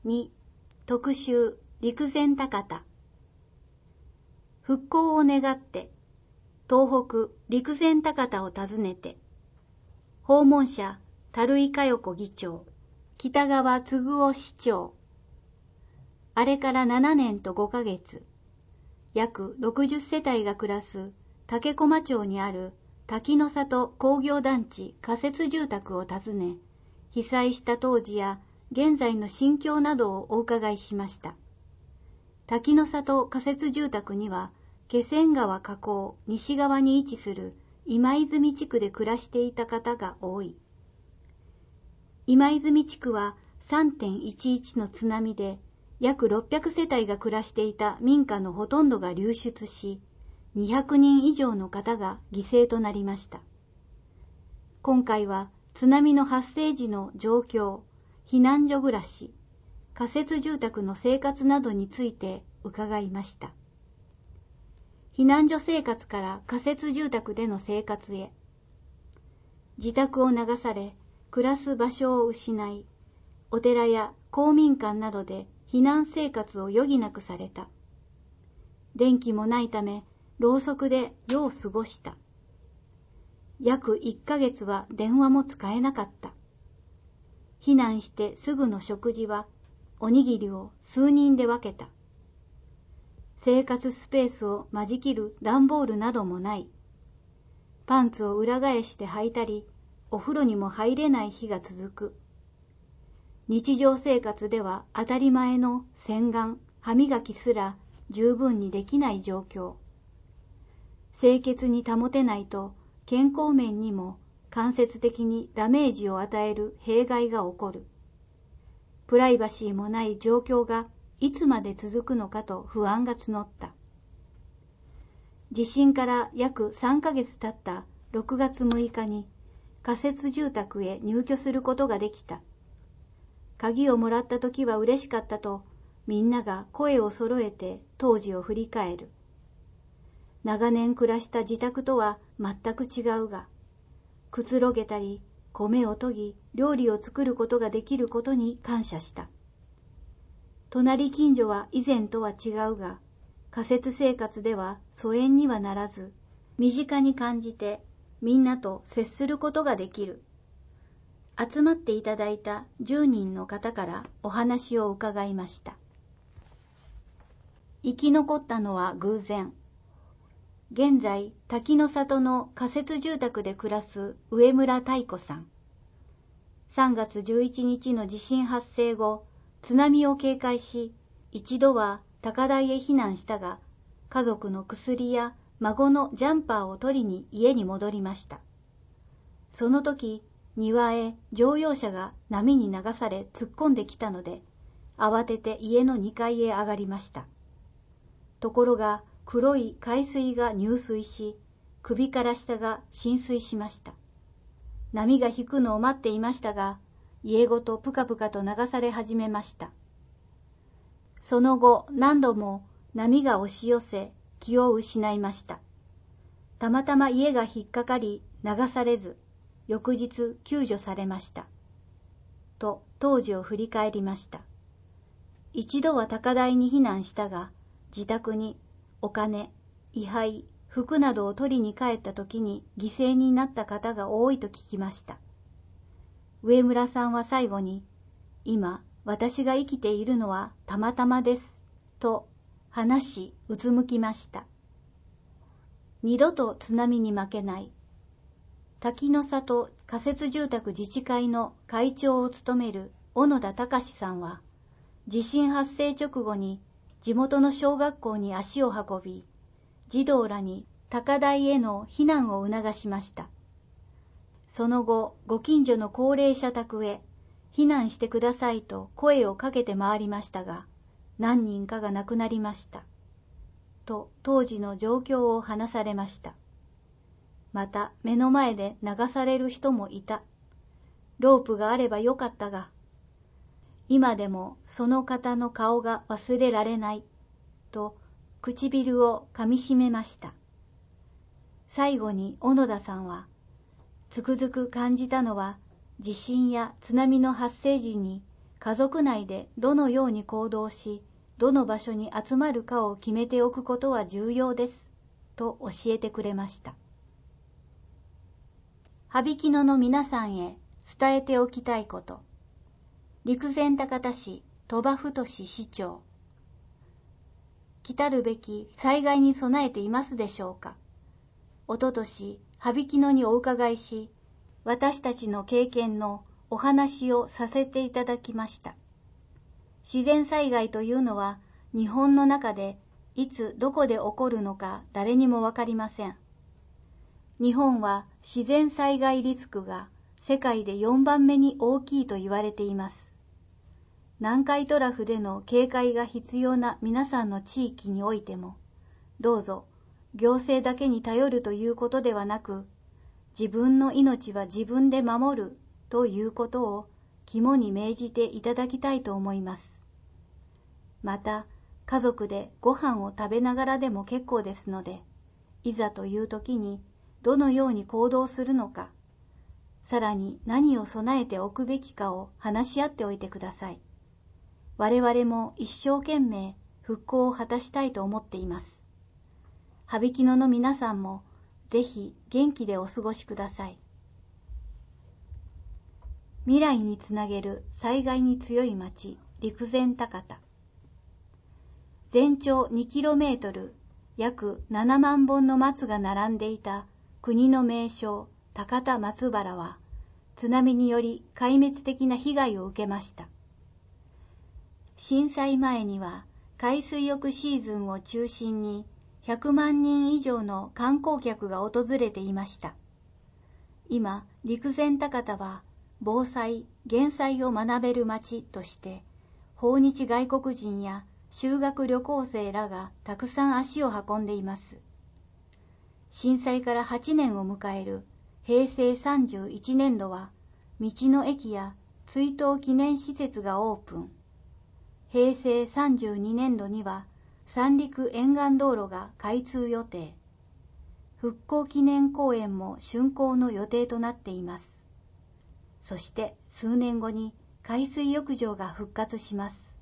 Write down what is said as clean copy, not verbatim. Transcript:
2、特集陸前高田。復興を願って、東北陸前高田を訪ねて、訪問者、樽井佳代子議長、北川嗣夫市長。あれから7年と5ヶ月、約60世帯が暮らす竹駒町にある滝の里工業団地仮設住宅を訪ね、被災した当時や現在の心境などをお伺いしました。滝の里仮設住宅には、気仙川河口西側に位置する今泉地区で暮らしていた方が多い。今泉地区は 3.11 の津波で約600世帯が暮らしていた民家のほとんどが流出し、200人以上の方が犠牲となりました。今回は津波の発生時の状況、避難所暮らし、仮設住宅の生活などについて伺いました。避難所生活から仮設住宅での生活へ。自宅を流され、暮らす場所を失い、お寺や公民館などで避難生活を余儀なくされた。電気もないため、ろうそくで夜を過ごした。約1ヶ月は電話も使えなかった。避難してすぐの食事は、おにぎりを数人で分けた。生活スペースを間仕切る段ボールなどもない。パンツを裏返して履いたり、お風呂にも入れない日が続く。日常生活では当たり前の洗顔、歯磨きすら十分にできない状況。清潔に保てないと健康面にも間接的にダメージを与える弊害が起こる。プライバシーもない状況がいつまで続くのかと不安が募った。地震から約3ヶ月経った6月6日に仮設住宅へ入居することができた。鍵をもらった時は嬉しかったとみんなが声を揃えて当時を振り返る。長年暮らした自宅とは全く違うが、くつろげたり米を研ぎ料理を作ることができることに感謝した。隣近所は以前とは違うが、仮設生活では疎遠にはならず、身近に感じてみんなと接することができる。集まっていただいた10人の方からお話を伺いました。生き残ったのは偶然。現在、滝の里の仮設住宅で暮らす上村太子さん。3月11日の地震発生後、津波を警戒し、一度は高台へ避難したが、家族の薬や孫のジャンパーを取りに家に戻りました。その時、庭へ乗用車が波に流され突っ込んできたので、慌てて家の2階へ上がりました。ところが黒い海水が入水し、首から下が浸水しました。波が引くのを待っていましたが、家ごとぷかぷかと流され始めました。その後何度も波が押し寄せ気を失いました。たまたま家が引っかかり流されず、翌日救助されました。と当時を振り返りました。一度は高台に避難したが、自宅にお金、位牌、服などを取りに帰った時に犠牲になった方が多いと聞きました。上村さんは最後に、今私が生きているのはたまたまです、と話しうつむきました。二度と津波に負けない。滝の里仮設住宅自治会の会長を務める小野田隆さんは、地震発生直後に地元の小学校に足を運び、児童らに高台への避難を促しました。その後、ご近所の高齢者宅へ避難してくださいと声をかけて回りましたが、何人かが亡くなりました。と当時の状況を話されました。また目の前で流される人もいた。ロープがあればよかったが、今でもその方の顔が忘れられない、と唇をかみしめました。最後に小野田さんは、つくづく感じたのは、地震や津波の発生時に家族内でどのように行動し、どの場所に集まるかを決めておくことは重要です、と教えてくれました。羽曳野の皆さんへ伝えておきたいこと。陸前高田市鳥羽太市長。来たるべき災害に備えていますでしょうか。おととし、羽曳野にお伺いし、私たちの経験のお話をさせていただきました。自然災害というのは、日本の中でいつどこで起こるのか誰にもわかりません。日本は自然災害リスクが世界で4番目に大きいと言われています。南海トラフでの警戒が必要な皆さんの地域においても、どうぞ行政だけに頼るということではなく、自分の命は自分で守るということを肝に銘じていただきたいと思います。また、家族でご飯を食べながらでも結構ですので、いざという時にどのように行動するのか、さらに何を備えておくべきかを話し合っておいてください。我々も一生懸命復興を果たしたいと思っています。羽曳野の皆さんもぜひ元気でお過ごしください。未来につなげる災害に強い町、陸前高田。全長 2km、約7万本の松が並んでいた国の名勝、高田松原は、津波により壊滅的な被害を受けました。震災前には海水浴シーズンを中心に100万人以上の観光客が訪れていました。今、陸前高田は防災・減災を学べる街として、訪日外国人や修学旅行生らがたくさん足を運んでいます。震災から8年を迎える平成31年度は、道の駅や追悼記念施設がオープン。平成32年度には三陸沿岸道路が開通予定。復興記念公園も竣工の予定となっています。そして数年後に海水浴場が復活します。